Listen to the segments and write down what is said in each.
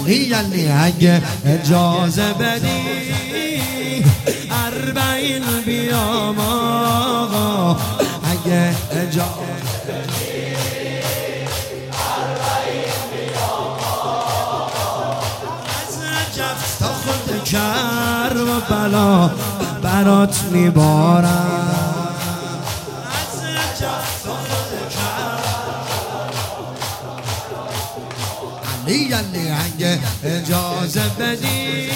علی علی اگه اجازه بدی اربعین بیام آقا، اگه اجازه بدی اربعین بیام آقا، از نجف تا خود کربلا برات میبارم، از نجف تا خود علی علی اگه اجازه بدی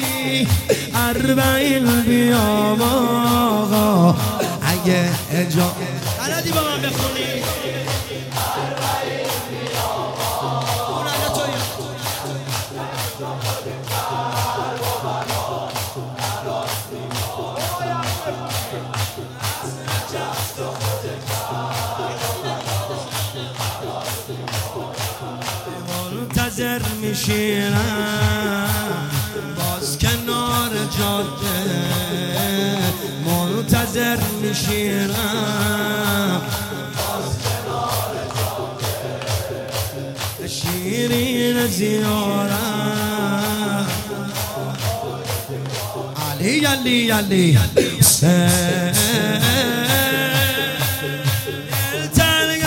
اربعین بیام آقا، اگه اجازه بلدی با من بخونی اربعین بیام آقا، منتظر میشینم باز کنار جاده، منتظر میشینم باز کنار جاده، شیرین زیارم علی علی علی دلتنگ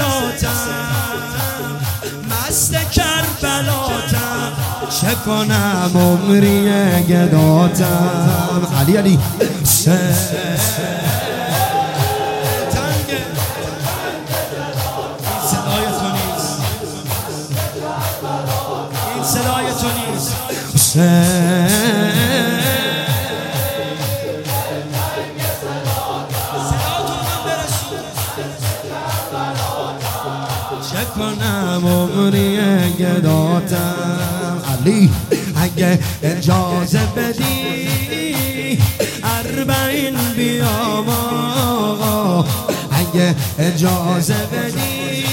صداتم مست کربلاتم، چه کنم عمری گداتم علی علی این صدای تو نیست چه کنم عمری گداتم علی اگه اجازه بدی اربعین بیام آقا، اگه اجازه بدی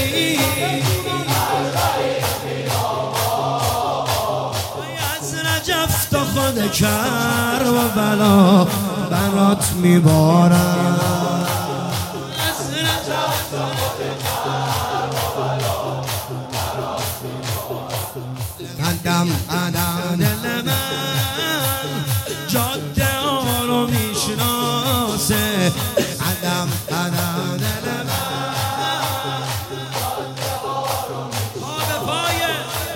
اربعین بیام آقا، از نجف تا خود کربلا برات میبارم، از نجف تا خود قدم قدم دل من جاده ها رو میشناسه، قدم قدم دل من جاده ها رو میشناسه،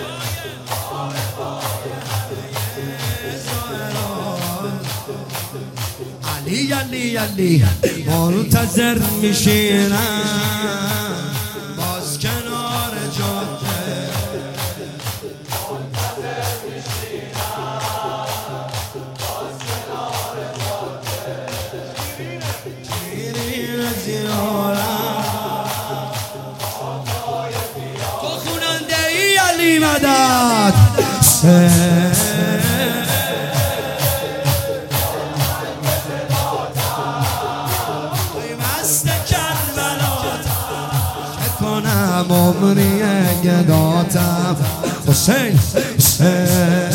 علی علی علی منتظر میشینم باز کنار جاده، تو خوننده ای علی مدد مست کربلاتم، چه کنم عمری گداتم حسین